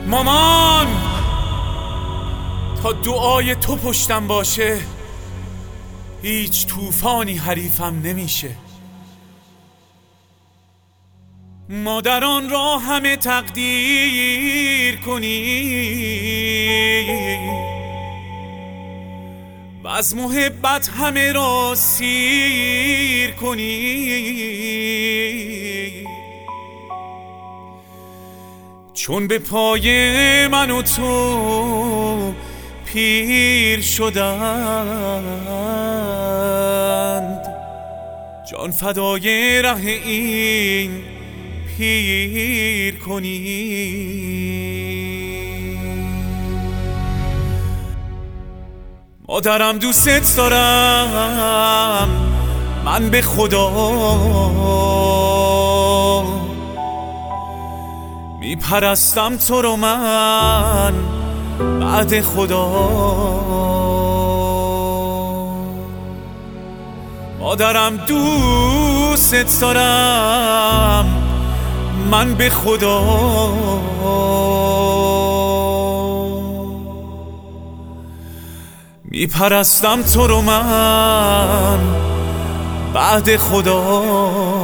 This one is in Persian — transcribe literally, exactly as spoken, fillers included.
مامان، تا دعای تو پشتم باشه هیچ طوفانی حریفم نمیشه. مادران را همه تقدیر کنی و از محبت همه را سیر کنی، چون به پای من و تو پیر شدند، جان فدای ره این پیر کنی. مادرم دوست دارم من به خدا، میپرستم تو رو من بعد خدا. مادرم دوست دارم من به خدا، میپرستم تو رو من بعد خدا.